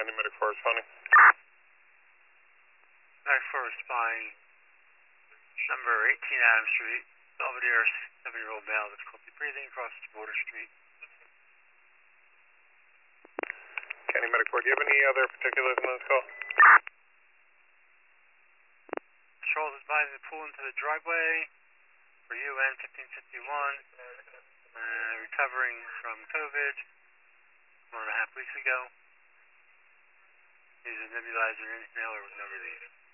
County Medic 4 responding. Medic 4 responding. Number 18 Adams Street. Belvedere, 7-year-old male, difficulty breathing, crosses Border Street. County Medic 4, do you have any other particulars on this call? Patrol is advising to pull into the driveway for UN 1551. Recovering from COVID 1.5 weeks ago. He's a nebulizer inhaler with no relief.